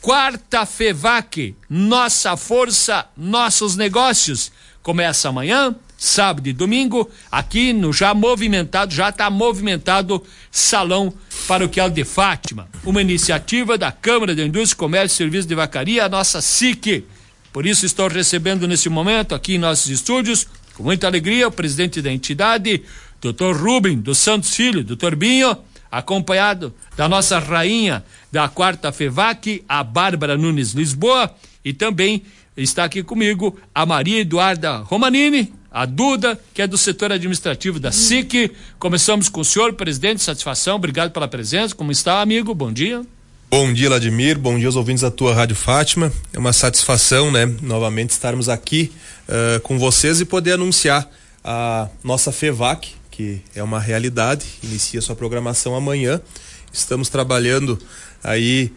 Quarta FEVAC, nossa força, nossos negócios. Começa amanhã, sábado e domingo, aqui no já está movimentado Salão Paroquial de Fátima. Uma iniciativa da Câmara de Indústria, Comércio e Serviços de Vacaria, a nossa SIC. Por isso estou recebendo nesse momento aqui em nossos estúdios, com muita alegria, o presidente da entidade, Dr. Rubem dos Santos Filho, Dr. Binho, acompanhado da nossa rainha da quarta FEVAC, a Bárbara Nunes Lisboa, e também está aqui comigo a Maria Eduarda Romanini, a Duda, que é do setor administrativo da SIC. Começamos com o senhor, presidente, satisfação, obrigado pela presença. Como está, amigo? Bom dia. Bom dia, Vladimir, bom dia aos ouvintes da tua Rádio Fátima. É uma satisfação, né, novamente estarmos aqui com vocês e poder anunciar a nossa FEVAC, que é uma realidade, inicia sua programação amanhã. Estamos trabalhando aí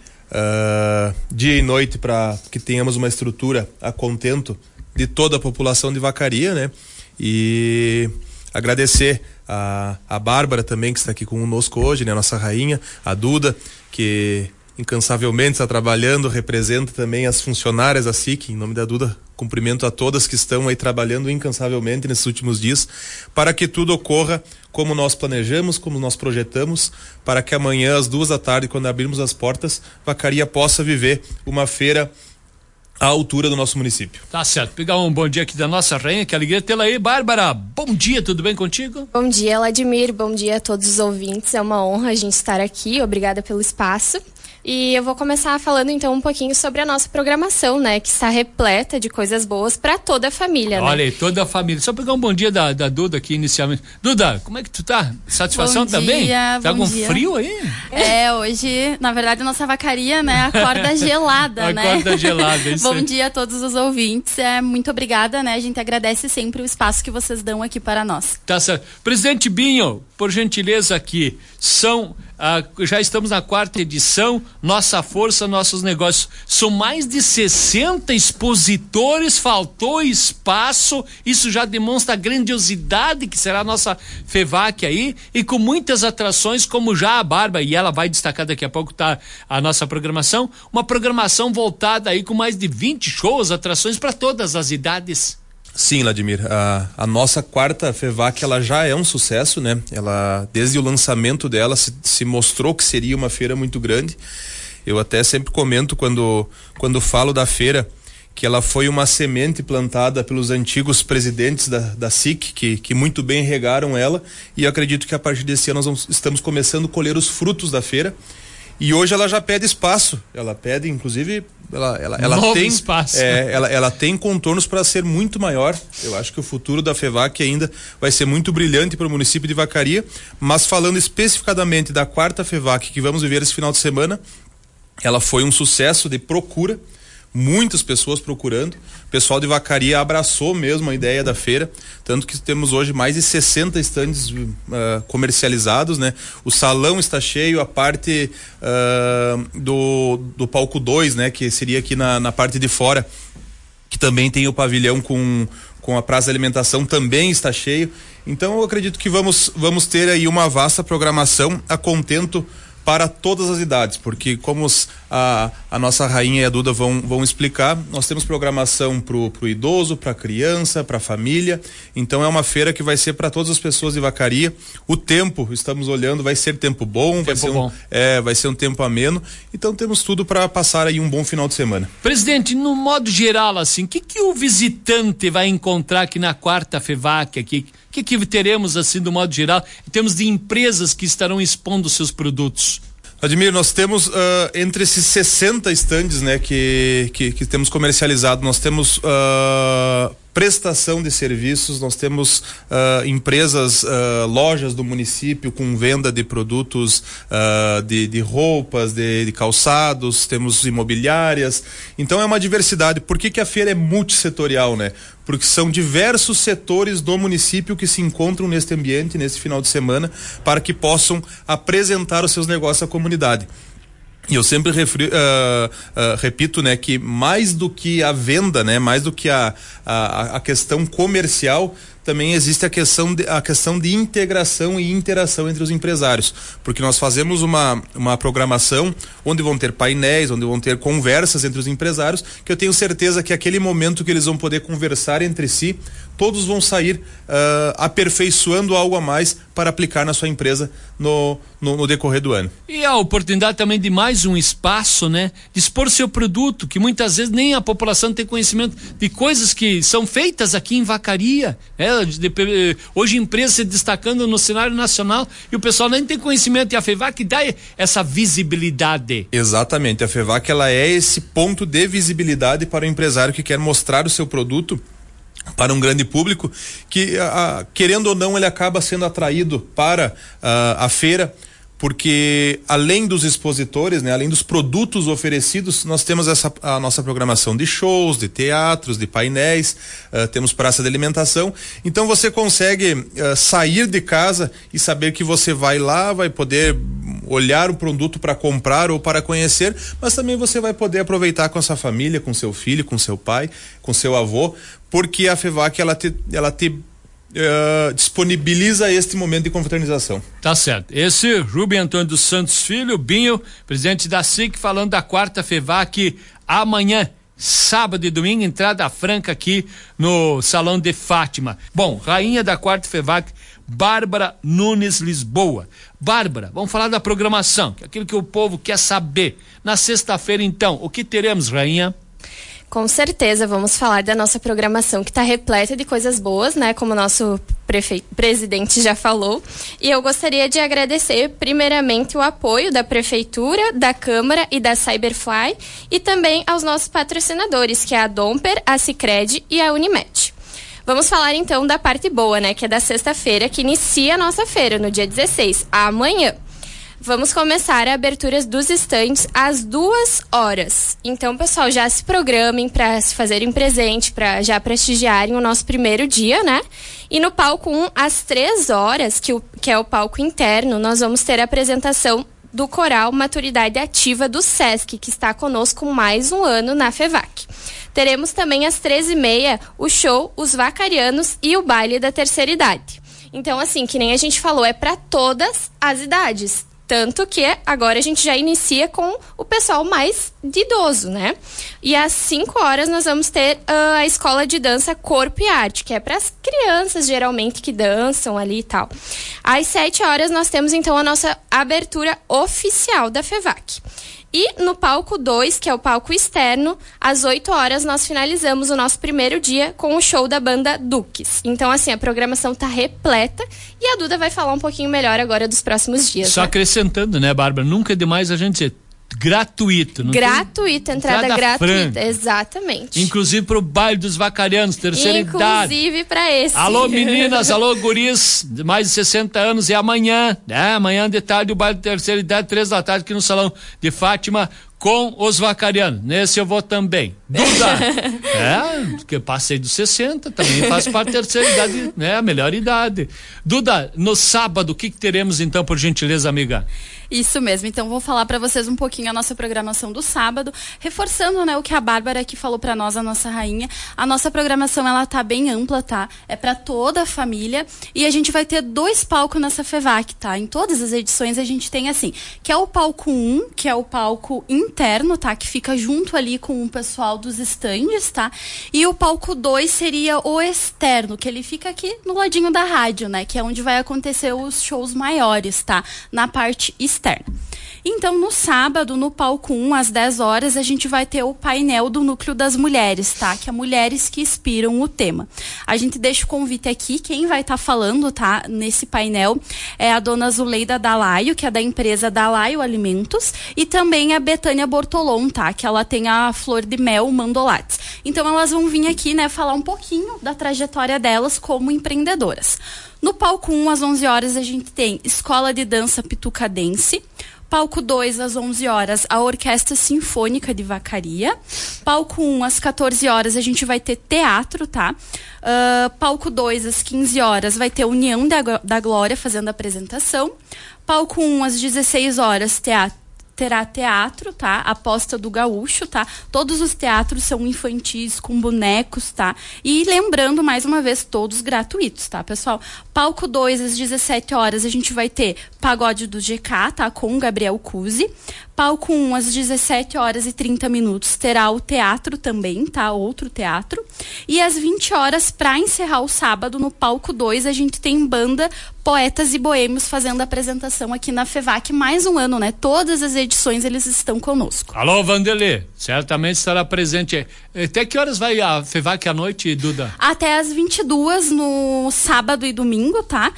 dia e noite para que tenhamos uma estrutura a contento de toda a população de Vacaria, né? E agradecer a Bárbara também, que está aqui conosco hoje, né? A nossa rainha, a Duda, que incansavelmente está trabalhando, representa também as funcionárias da SIC. Em nome da Duda, cumprimento a todas que estão aí trabalhando incansavelmente nesses últimos dias, para que tudo ocorra como nós planejamos, como nós projetamos, para que amanhã às 14h, quando abrirmos as portas, Vacaria possa viver uma feira à altura do nosso município. Tá certo. Pegar um bom dia aqui da nossa rainha, que alegria tê-la aí. Bárbara, bom dia, tudo bem contigo? Bom dia, Vladimir, bom dia a todos os ouvintes. É uma honra a gente estar aqui, obrigada pelo espaço. E eu vou começar falando então um pouquinho sobre a nossa programação, né? Que está repleta de coisas boas para toda a família, né? Olha aí, toda a família. Só pegar um bom dia da Duda aqui inicialmente. Duda, como é que tu tá? Satisfação bom também? Dia, tá com dia. Frio aí? Hoje, na verdade, a nossa vacaria, né? Acorda gelada, né? Acorda gelada, isso Bom aí. dia a todos os ouvintes. Muito obrigada, né? A gente agradece sempre o espaço que vocês dão aqui para nós. Tá certo. Presidente Binho, por gentileza aqui, já estamos na quarta edição, Nossa Força, Nossos Negócios. São mais de 60 expositores, faltou espaço, isso já demonstra a grandiosidade que será a nossa FEVAC aí, e com muitas atrações, como já a Bárbara, e ela vai destacar daqui a pouco, tá, a nossa programação, uma programação voltada aí com mais de 20 shows, atrações para todas as idades. Sim, Vladimir, a nossa quarta FEVAC, ela já é um sucesso, né? Ela, desde o lançamento dela, se mostrou que seria uma feira muito grande. Eu até sempre comento quando falo da feira, que ela foi uma semente plantada pelos antigos presidentes da SIC, que muito bem regaram ela, e eu acredito que a partir desse ano nós estamos começando a colher os frutos da feira. E hoje ela já pede espaço, ela pede, inclusive, ela tem espaço. Ela tem contornos para ser muito maior. Eu acho que o futuro da FEVAC ainda vai ser muito brilhante para o município de Vacaria, mas falando especificadamente da quarta FEVAC que vamos viver esse final de semana, ela foi um sucesso de procura. Muitas pessoas procurando, o pessoal de Vacaria abraçou mesmo a ideia da feira, tanto que temos hoje mais de 60 estandes comercializados, né? O salão está cheio, a parte do palco 2, né? Que seria aqui na parte de fora, que também tem o pavilhão com a praça de alimentação, também está cheio. Então eu acredito que vamos ter aí uma vasta programação a contento para todas as idades, porque como a nossa rainha e a Duda vão explicar, nós temos programação pro idoso, pra criança, pra família. Então é uma feira que vai ser para todas as pessoas de Vacaria. O tempo, estamos olhando, vai ser tempo bom, vai ser um tempo ameno. Então temos tudo para passar aí um bom final de semana. Presidente, no modo geral, assim, o que o visitante vai encontrar aqui na quarta FEVAC aqui? O que teremos, assim, do modo geral, em termos de empresas que estarão expondo seus produtos? Vladimir, nós temos entre esses 60 estandes, né, que temos comercializado, nós temos prestação de serviços, nós temos empresas, lojas do município com venda de produtos de roupas, de calçados, temos imobiliárias. Então é uma diversidade. Por que a feira é multissetorial, né? Porque são diversos setores do município que se encontram neste ambiente, nesse final de semana, para que possam apresentar os seus negócios à comunidade. E eu sempre repito, né, que mais do que a venda, né, mais do que a questão comercial, também existe a questão de integração e interação entre os empresários, porque nós fazemos uma programação onde vão ter painéis, onde vão ter conversas entre os empresários, que eu tenho certeza que aquele momento que eles vão poder conversar entre si, todos vão sair aperfeiçoando algo a mais para aplicar na sua empresa no decorrer do ano. E a oportunidade também de mais um espaço, né? De expor seu produto, que muitas vezes nem a população tem conhecimento de coisas que são feitas aqui em Vacaria, né? Hoje empresas se destacando no cenário nacional e o pessoal nem tem conhecimento, e a FEVAC dá essa visibilidade. Exatamente, a FEVAC ela é esse ponto de visibilidade para o empresário que quer mostrar o seu produto para um grande público, que querendo ou não ele acaba sendo atraído para a feira, porque além dos expositores, né, além dos produtos oferecidos, nós temos a nossa programação de shows, de teatros, de painéis, temos praça de alimentação. Então você consegue sair de casa e saber que você vai lá, vai poder olhar o produto para comprar ou para conhecer, mas também você vai poder aproveitar com a sua família, com seu filho, com seu pai, com seu avô, porque a FEVAC ela te disponibiliza este momento de confraternização. Tá certo. Esse Rubem Antônio dos Santos Filho, Binho, presidente da SIC, falando da quarta FEVAC amanhã, sábado e domingo, entrada franca aqui no Salão de Fátima. Bom, rainha da quarta FEVAC, Bárbara Nunes Lisboa. Bárbara, vamos falar da programação, que é aquilo que o povo quer saber. Na sexta-feira, então, o que teremos, rainha? Com certeza, vamos falar da nossa programação, que está repleta de coisas boas, né? Como o nosso presidente já falou. E eu gostaria de agradecer, primeiramente, o apoio da Prefeitura, da Câmara e da Cyberfly, e também aos nossos patrocinadores, que é a Domper, a Sicredi e a Unimed. Vamos falar, então, da parte boa, né? Que é da sexta-feira, que inicia a nossa feira, no dia 16, amanhã. Vamos começar a abertura dos estandes às 2h. Então, pessoal, já se programem para se fazerem presente, para já prestigiarem o nosso primeiro dia, né? E no palco 1, às 3h, que é o palco interno, nós vamos ter a apresentação do Coral Maturidade Ativa do SESC, que está conosco mais um ano na FEVAC. Teremos também às 13h30 o show Os Vacarianos e o baile da terceira idade. Então, assim, que nem a gente falou, é para todas as idades. Tanto que agora a gente já inicia com o pessoal mais de idoso, né? E às 5h nós vamos ter a escola de dança Corpo e Arte, que é para as crianças, geralmente, que dançam ali e tal. Às 7h nós temos, então, a nossa abertura oficial da FEVAC. E no palco 2, que é o palco externo, às 8h nós finalizamos o nosso primeiro dia com o show da banda Duques. Então, assim, a programação tá repleta e a Duda vai falar um pouquinho melhor agora dos próximos dias. Só, né? Acrescentando, né, Bárbara? Nunca é demais a gente dizer gratuito. Gratuito, entrada gratuita, franca. Exatamente. Inclusive pro baile dos Vacarianos, terceira idade. Inclusive para esse. Alô meninas, alô guris, de mais de 60 anos, e amanhã, né? Amanhã de tarde o baile de terceira idade, 3h aqui no Salão de Fátima, com os Vacarianos. Nesse eu vou também. Duda, porque eu passei dos 60, também faço parte da terceira idade, né? A melhor idade. Duda, no sábado, o que teremos então, por gentileza, amiga? Isso mesmo, então vou falar para vocês um pouquinho a nossa programação do sábado, reforçando, né, o que a Bárbara aqui falou para nós, a nossa rainha. A nossa programação, ela tá bem ampla, tá? É para toda a família, e a gente vai ter 2 palcos nessa FEVAC, tá? Em todas as edições a gente tem assim, que é o palco 1, que é o palco interno, tá? Que fica junto ali com o pessoal dos estandes, tá? E o palco 2 seria o externo, que ele fica aqui no ladinho da rádio, né? Que é onde vai acontecer os shows maiores, tá? Na parte externa. Então, no sábado, no palco 1, às 10h, a gente vai ter o painel do Núcleo das Mulheres, tá? Que é Mulheres que Inspiram o Tema. A gente deixa o convite aqui, quem vai estar falando, tá? Nesse painel é a dona Zuleida Dalaio, que é da empresa Dalaio Alimentos, e também a Betânia Bortolom, tá? Que ela tem a Flor de Mel Mandolates. Então, elas vão vir aqui, né, falar um pouquinho da trajetória delas como empreendedoras. No palco 1, às 11h, a gente tem Escola de Dança Pitucadense. Palco 2, às 11h, a Orquestra Sinfônica de Vacaria. Palco 1, às 14h, a gente vai ter teatro, tá? Palco 2, às 15h, vai ter União da Glória fazendo a apresentação. Palco 1, às 16h, terá teatro, tá? Aposta do Gaúcho, tá? Todos os teatros são infantis, com bonecos, tá? E lembrando, mais uma vez, todos gratuitos, tá, pessoal? Palco 2, às 17 horas, a gente vai ter Pagode do GK, tá? Com Gabriel Cusi. Palco 1, às 17 horas e 30 minutos, terá o teatro também, tá? Outro teatro. E às 20 horas, para encerrar o sábado, no palco 2, a gente tem banda Poetas e Boêmios fazendo a apresentação aqui na FEVAC. Mais um ano, né? Todas as edições eles estão conosco. Alô, Vanderlei, certamente estará presente. Até que horas vai a FEVAC à noite, Duda? Até às 22 no sábado e domingo, tá?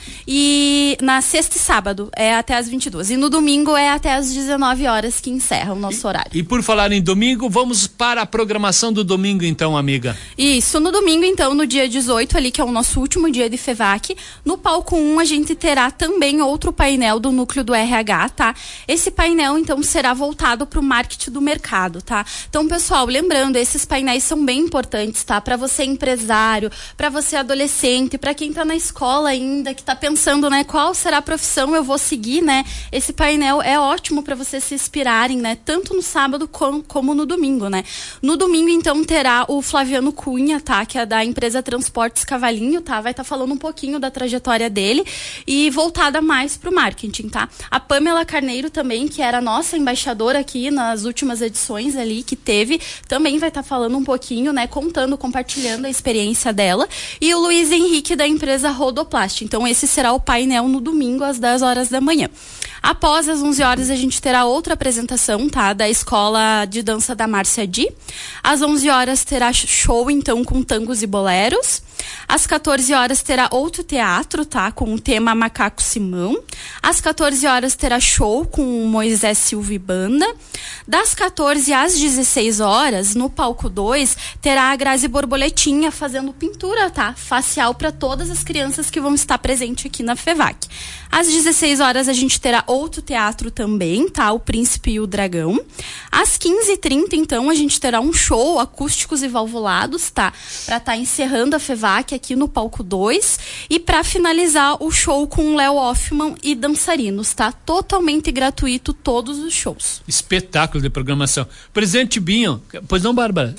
E na sexta e sábado é até às 22. E no domingo é até às 19 horas que encerra o nosso horário. E por falar em domingo, vamos para a programação do domingo então, amiga. Isso, no domingo então, no dia 18 ali, que é o nosso último dia de FEVAC, no palco 1 a gente terá também outro painel do núcleo do RH, tá? Esse painel então será voltado para o marketing do mercado, tá? Então, pessoal, lembrando, esses painéis são bem importantes, tá? Para você empresário, para você adolescente, para quem tá na escola ainda, que tá pensando, né, qual será a profissão eu vou seguir, né? Esse painel é ótimo para vocês se inspirarem, né? Tanto no sábado como no domingo, né? No domingo, então, terá o Flaviano Cunha, tá? Que é da empresa Transportes Cavalinho, tá? Vai estar falando um pouquinho da trajetória dele e voltada mais pro marketing, tá? A Pamela Carneiro também, que era nossa embaixadora aqui nas últimas edições ali que teve, também vai estar falando um pouquinho, né? Contando, compartilhando a experiência dela. E o Luiz Henrique da empresa Rodoplast. Então, esse será o painel no domingo às 10 horas da manhã. Após as 11 horas, a gente terá outra apresentação, tá? Da Escola de Dança da Márcia Di. Às 11 horas terá show, então, com tangos e boleros. Às 14 horas terá outro teatro, tá? Com o tema Macaco Simão. Às 14 horas terá show com o Moisés Silva e Banda. Das 14 às 16 horas, no palco 2, terá a Grazi Borboletinha fazendo pintura, tá? Facial para todas as crianças que vão estar presentes aqui na FEVAC. Às 16 horas a gente terá outro teatro também, tá? O Príncipe e o Dragão. Às 15h30, então, a gente terá um show acústicos e valvulados, tá? Pra estar encerrando a FEVAC aqui no palco 2 e para finalizar o show com Léo Hoffman e dançarinos, tá? Totalmente gratuito todos os shows. Espetáculo de programação. Presidente Binho, pois não, Bárbara?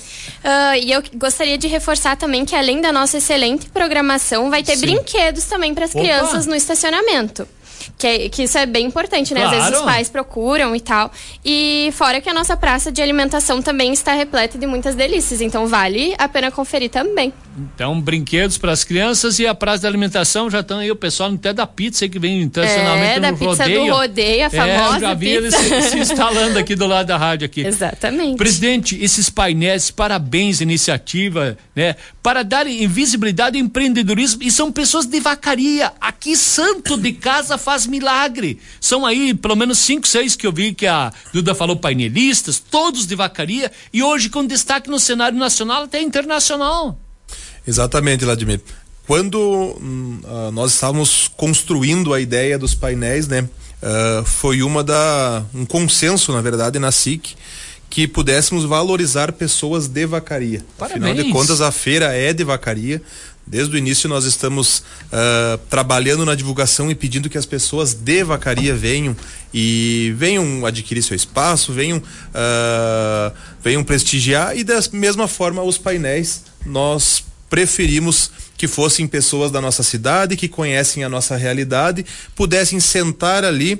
E eu gostaria de reforçar também que além da nossa excelente programação, vai ter brinquedos também para as crianças no estacionamento. Que isso é bem importante, né? Claro. Às vezes os pais procuram e tal. E fora que a nossa praça de alimentação também está repleta de muitas delícias. Então vale a pena conferir também. Então, brinquedos para as crianças e a praça de alimentação já estão aí. O pessoal até da pizza que vem em estacionamento no rodeio. Da pizza do rodeio, a famosa já vi pizza. eles se instalando aqui do lado da rádio aqui. Exatamente. Presidente, esses painéis, parabéns, iniciativa, né? Para dar visibilidade ao empreendedorismo, e são pessoas de Vacaria. Aqui, santo de casa faz milagre. São aí pelo menos 5, 6 que eu vi que a Duda falou, painelistas, todos de Vacaria, e hoje com destaque no cenário nacional até internacional. Exatamente, Vladimir. Quando nós estávamos construindo a ideia dos painéis, né? Foi um consenso, na verdade, na SIC, que pudéssemos valorizar pessoas de Vacaria. Parabéns. Afinal de contas, a feira é de Vacaria. Desde o início nós estamos trabalhando na divulgação e pedindo que as pessoas de Vacaria venham adquirir seu espaço, venham prestigiar, e da mesma forma os painéis nós preferimos que fossem pessoas da nossa cidade, que conhecem a nossa realidade, pudessem sentar ali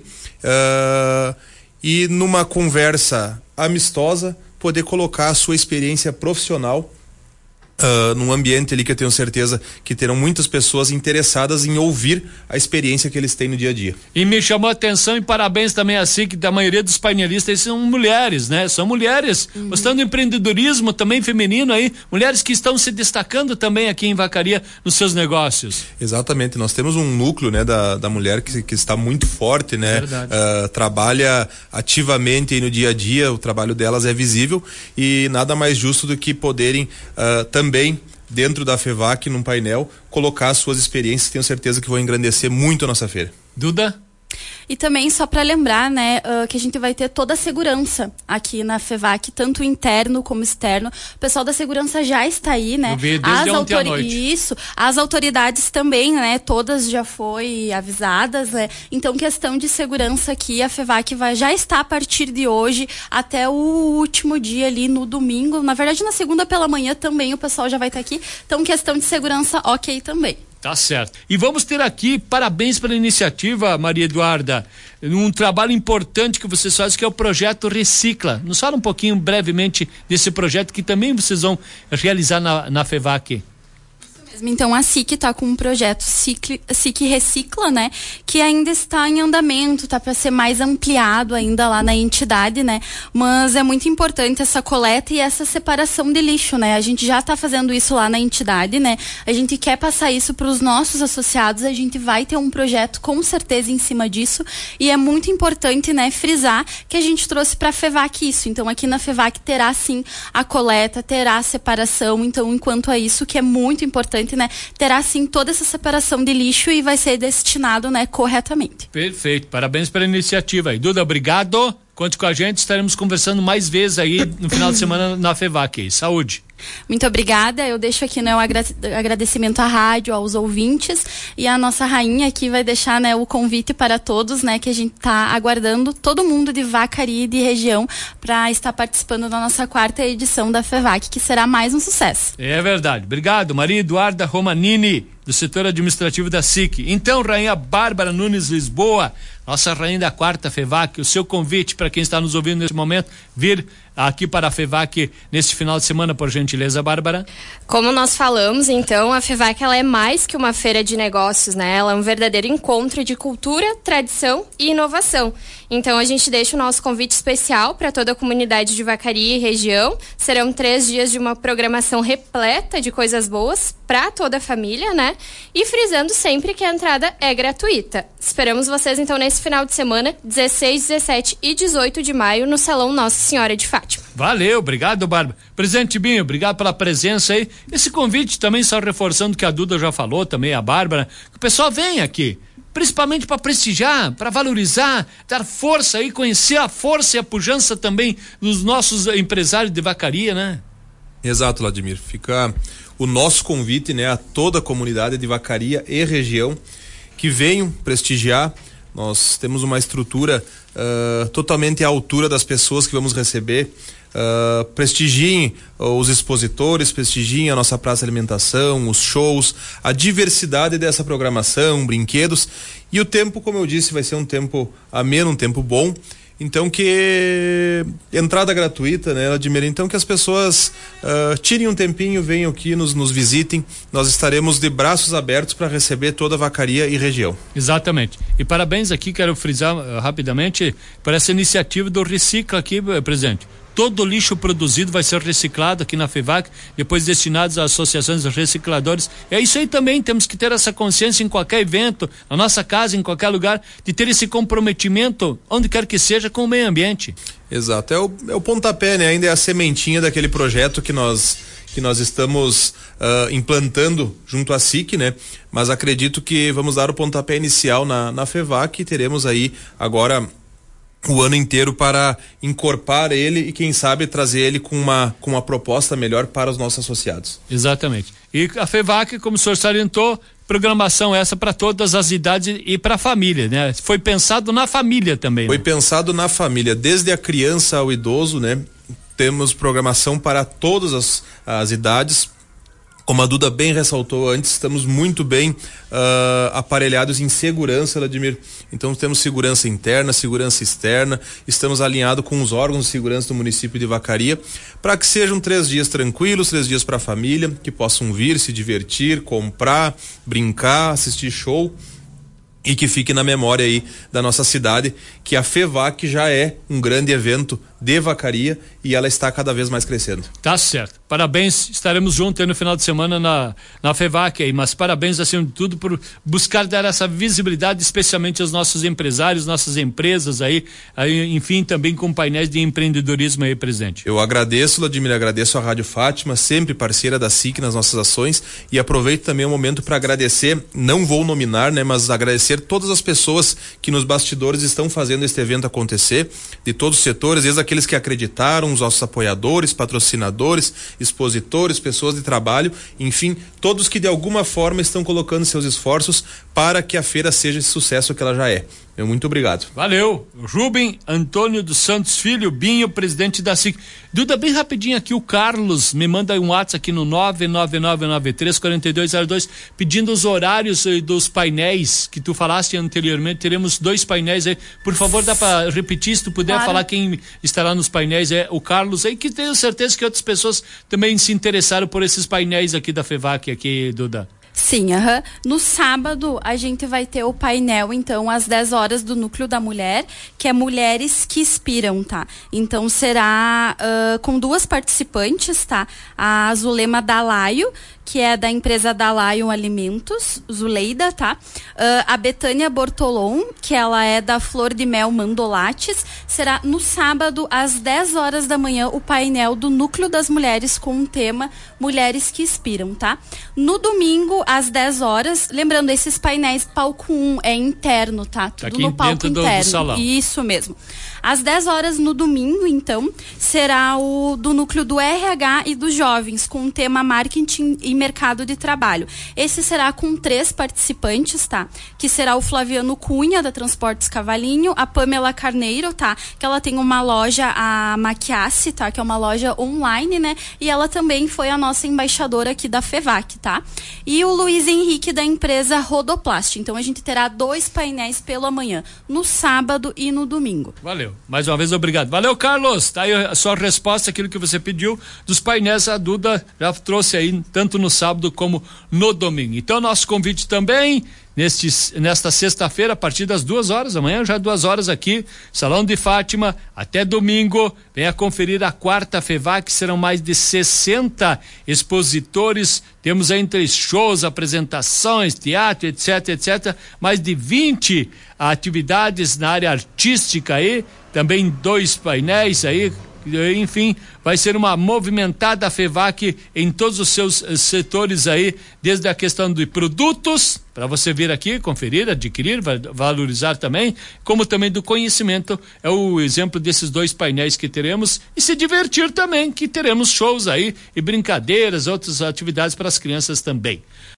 e numa conversa amistosa poder colocar a sua experiência profissional num ambiente ali que eu tenho certeza que terão muitas pessoas interessadas em ouvir a experiência que eles têm no dia a dia. E me chamou a atenção, e parabéns também a SIC, da maioria dos painelistas são mulheres, né? São mulheres, gostando do empreendedorismo também feminino aí, mulheres que estão se destacando também aqui em Vacaria nos seus negócios. Exatamente, nós temos um núcleo, né, da mulher que está muito forte, né? Trabalha ativamente aí no dia a dia, o trabalho delas é visível, e nada mais justo do que poderem também, dentro da FEVAC, num painel, colocar as suas experiências. Tenho certeza que vão engrandecer muito a nossa feira. Duda? E também só para lembrar, né, que a gente vai ter toda a segurança aqui na FEVAC, tanto interno como externo. O pessoal da segurança já está aí, né? Eu vi desde ontem à noite. Isso, as autoridades também, né? Todas já foi avisadas, né? Então, questão de segurança aqui, a FEVAC já está a partir de hoje até o último dia ali no domingo. Na verdade, na segunda pela manhã também o pessoal já vai estar aqui. Então, questão de segurança, ok também. Tá certo. E vamos ter aqui, parabéns pela iniciativa, Maria Eduarda, um trabalho importante que vocês fazem, que é o projeto Recicla. Nos fala um pouquinho brevemente desse projeto que também vocês vão realizar na FEVAC. Então a SIC está com um projeto SIC Recicla, né? Que ainda está em andamento, tá para ser mais ampliado ainda lá na entidade, né? Mas é muito importante essa coleta e essa separação de lixo, né? A gente já está fazendo isso lá na entidade, né? A gente quer passar isso para os nossos associados, a gente vai ter um projeto com certeza em cima disso e é muito importante, né, frisar que a gente trouxe para a FEVAC isso. Então aqui na FEVAC terá sim a coleta, terá a separação, então enquanto a isso que é muito importante, né, terá sim toda essa separação de lixo e vai ser destinado, né, corretamente. Perfeito, parabéns pela iniciativa aí. Duda, obrigado, conte com a gente, estaremos conversando mais vezes aí no final de semana na FEVAC. Saúde. Muito obrigada, eu deixo aqui, né, o agradecimento à rádio, aos ouvintes, e a nossa rainha aqui vai deixar, né, o convite para todos, né, que a gente está aguardando todo mundo de Vacaria e de região para estar participando da nossa 4ª edição da FEVAC, que será mais um sucesso. É verdade, obrigado, Maria Eduarda Romanini, do setor administrativo da SIC. Então, rainha Bárbara Nunes Lisboa, nossa rainha da 4ª FEVAC, o seu convite para quem está nos ouvindo nesse momento, vir aqui para a FEVAC neste final de semana, por gentileza, Bárbara. Como nós falamos, então, a FEVAC ela é mais que uma feira de negócios, né? Ela é um verdadeiro encontro de cultura, tradição e inovação. Então, a gente deixa o nosso convite especial para toda a comunidade de Vacaria e região. Serão 3 dias de uma programação repleta de coisas boas para toda a família, né? E frisando sempre que a entrada é gratuita. Esperamos vocês, então, nesse final de semana, 16, 17 e 18 de maio, no Salão Nossa Senhora de Fátima. Valeu, obrigado, Bárbara. Presidente Binho, obrigado pela presença aí. Esse convite também, só reforçando o que a Duda já falou, também a Bárbara, que o pessoal vem aqui, principalmente para prestigiar, para valorizar, dar força aí, conhecer a força e a pujança também dos nossos empresários de Vacaria, né? Exato, Vladimir. Fica o nosso convite, né, a toda a comunidade de Vacaria e região que venham prestigiar. Nós temos uma estrutura totalmente à altura das pessoas que vamos receber. Prestigiem os expositores, prestigiem a nossa praça de alimentação, os shows, a diversidade dessa programação, brinquedos. E o tempo, como eu disse, vai ser um tempo ameno, um tempo bom. Então, que entrada gratuita, né, Vladimir? Então, que as pessoas tirem um tempinho, venham aqui, nos visitem. Nós estaremos de braços abertos para receber toda a Vacaria e região. Exatamente. E parabéns aqui, quero frisar rapidamente, por essa iniciativa do Recicla aqui, presidente. Todo o lixo produzido vai ser reciclado aqui na FEVAC, depois destinados às associações de recicladores. É isso aí também, temos que ter essa consciência em qualquer evento, na nossa casa, em qualquer lugar, de ter esse comprometimento, onde quer que seja, com o meio ambiente. Exato, é o pontapé, né? Ainda é a sementinha daquele projeto que nós estamos implantando junto à SIC, né? Mas acredito que vamos dar o pontapé inicial na FEVAC e teremos aí agora o ano inteiro para encorpar ele e quem sabe trazer ele com uma proposta melhor para os nossos associados. Exatamente. E a FEVAC, como o senhor salientou, programação essa para todas as idades e para a família, né? Foi pensado na família também. Foi pensado na família, desde a criança ao idoso, né? Temos programação para todas as idades. Como a Duda bem ressaltou antes, estamos muito bem aparelhados em segurança, Vladimir. Então temos segurança interna, segurança externa, estamos alinhados com os órgãos de segurança do município de Vacaria, para que sejam 3 dias tranquilos, 3 dias para a família, que possam vir, se divertir, comprar, brincar, assistir show. E que fique na memória aí da nossa cidade, que a FEVAC já é um grande evento de Vacaria e ela está cada vez mais crescendo. Tá certo. Parabéns, estaremos juntos aí no final de semana na FEVAC aí, mas parabéns acima de tudo por buscar dar essa visibilidade, especialmente aos nossos empresários, nossas empresas aí, enfim, também com painéis de empreendedorismo aí presente. Eu agradeço, Vladimir, agradeço a Rádio Fátima, sempre parceira da SIC nas nossas ações, e aproveito também o momento para agradecer, não vou nominar, né, mas agradecer todas as pessoas que nos bastidores estão fazendo este evento acontecer, de todos os setores, desde aqueles que acreditaram, os nossos apoiadores, patrocinadores, expositores, pessoas de trabalho, enfim, todos que de alguma forma estão colocando seus esforços para que a feira seja esse sucesso que ela já é. Muito obrigado. Valeu. Rubem Antônio dos Santos Filho, Binho, presidente da SIC. Duda, bem rapidinho aqui, o Carlos me manda um WhatsApp aqui no 999934202 pedindo os horários dos painéis que tu falaste anteriormente. Teremos 2 painéis aí. Por favor, dá para repetir, se tu puder falar quem estará nos painéis, é o Carlos aí, que tenho certeza que outras pessoas também se interessaram por esses painéis aqui da FEVAC aqui, Duda. Sim, no sábado a gente vai ter o painel, então, às 10 horas do Núcleo da Mulher, que é Mulheres que Inspiram, tá? Então será com 2 participantes, tá? A Zulema Dalaio, que é da empresa Dalaio Alimentos, Zuleida, tá? A Betânia Bortolom, que ela é da Flor de Mel Mandolates. Será no sábado, às 10 horas da manhã, o painel do Núcleo das Mulheres com o tema Mulheres que Inspiram, tá? No domingo, às 10 horas, lembrando, esses painéis palco 1 é interno, tá? Tudo aqui no palco interno. Do salão. Isso mesmo. Às 10 horas no domingo, então, será o do núcleo do RH e dos jovens, com o tema marketing e mercado de trabalho. Esse será com 3 participantes, tá? Que será o Flaviano Cunha, da Transportes Cavalinho, a Pamela Carneiro, tá? Que ela tem uma loja, a Maquiace, tá? Que é uma loja online, né? E ela também foi a nossa embaixadora aqui da FEVAC, tá? E o Luiz Henrique, da empresa Rodoplast. Então, a gente terá 2 painéis pela manhã, no sábado e no domingo. Valeu. Mais uma vez, obrigado. Valeu, Carlos. Tá aí a sua resposta, aquilo que você pediu dos painéis. A Duda já trouxe aí, tanto no sábado como no domingo. Então, nosso convite também, nesta sexta-feira, a partir das 2 horas, amanhã já 2 horas aqui, Salão de Fátima, até domingo. Venha conferir a 4ª FEVAC, serão mais de 60 expositores. Temos aí entre shows, apresentações, teatro, etc, etc. Mais de 20 atividades na área artística aí, também 2 painéis aí, enfim, vai ser uma movimentada FEVAC em todos os seus setores aí, desde a questão de produtos, para você vir aqui, conferir, adquirir, valorizar também, como também do conhecimento. É o exemplo desses 2 painéis que teremos, e se divertir também, que teremos shows aí e brincadeiras, outras atividades para as crianças também.